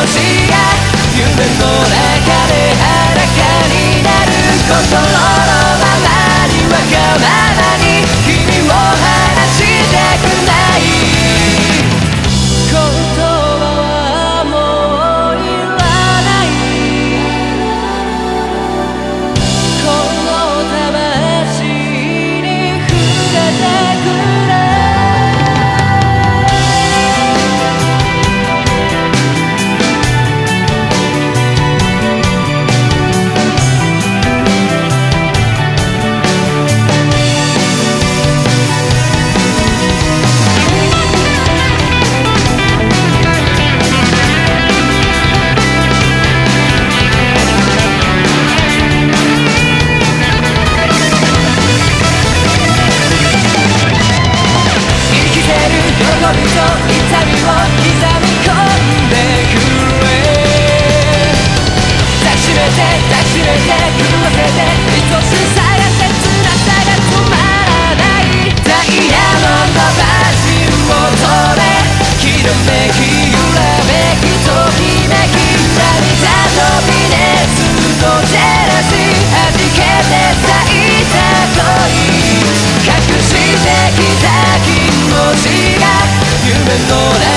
字が夢の中で裸になる心のままにわがままに君を離したくない言葉はもういらないこの魂に触れてくれ痛みを刻み込んでくれ抱きしめて抱きしめて震わせて愛しさが切なさが止まらないダイヤモンドバジルを止めきらめき揺らめきときめき涙と微熱とジェラシー弾けて咲いた恋隠してきた気持ちが夢の中